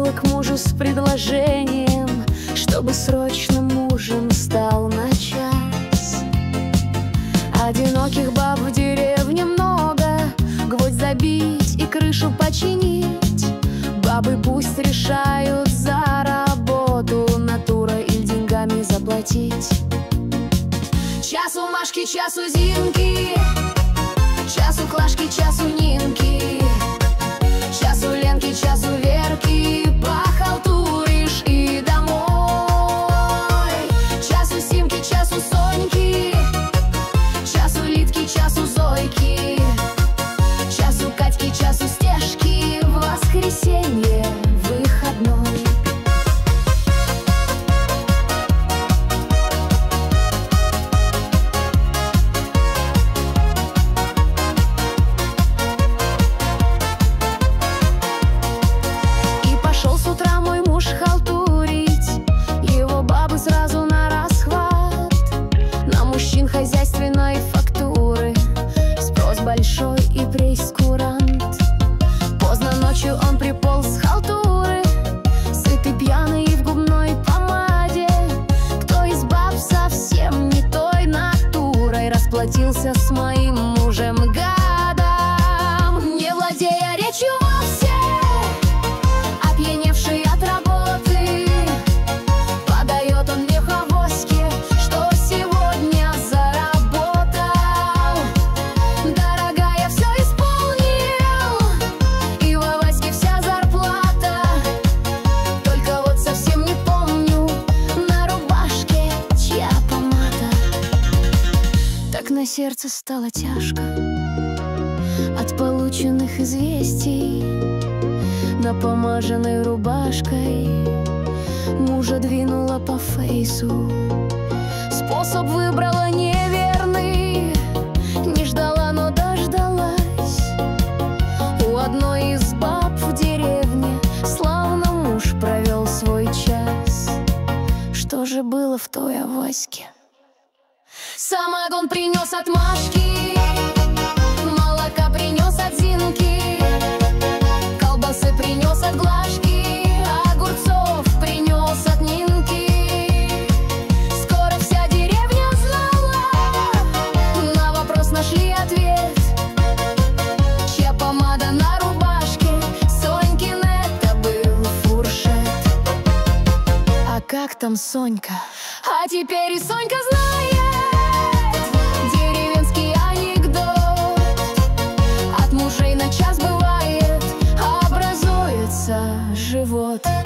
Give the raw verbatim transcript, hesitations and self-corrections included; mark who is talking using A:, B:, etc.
A: приходила к мужу с предложением, чтобы срочно мужем стал на час. Одиноких баб в деревне много, гвоздь забить и крышу починить. Бабы пусть решают за работу, натурой или деньгами заплатить. Часу Машки, часу Зинки, часу Клашки, часу Нинки, часу Ленки, часу Верки, похалтуришь и домой. Часу Симки, часу Соньки, часу Литки, часу Зойки, часу Катьки, часу Стежки, в воскресенье выходной. Хозяйственной фактуры спрос большой и прейскурант. Поздно ночью он приполз с халтуры, сытый, пьяный и в губной помаде. Кто из баб совсем не той натурой расплатился с моим мужем гадом, не владея речью вовсе, опьяневший от работы, подает он мне в авоське, что сегодня на сердце стало тяжко от полученных известий. Напомаженной рубашкой мужа двинула по фейсу. Способ выбрала неверный, не ждала, но дождалась. У одной из баб в деревне славно муж провел свой час. Что же было в той авоське? Самогон принес от Машки, молока принес от Зинки, колбасы принес от Глашки, огурцов принес от Нинки. Скоро вся деревня знала, на вопрос нашли ответ. Чья помада на рубашке? Сонькин это был фуршет. А как там Сонька? А теперь и Сонька знает деревенский анекдот. От мужей на час бывает образуется живот.